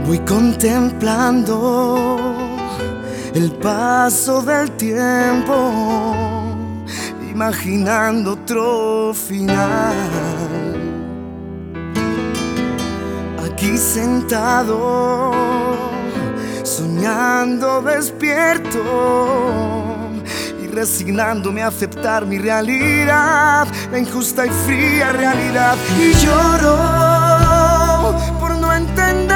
Voy contemplando el paso del tiempo, imaginando otro final. Aquí sentado, soñando despierto y resignándome a aceptar mi realidad, la injusta y fría realidad. Y lloro por no entender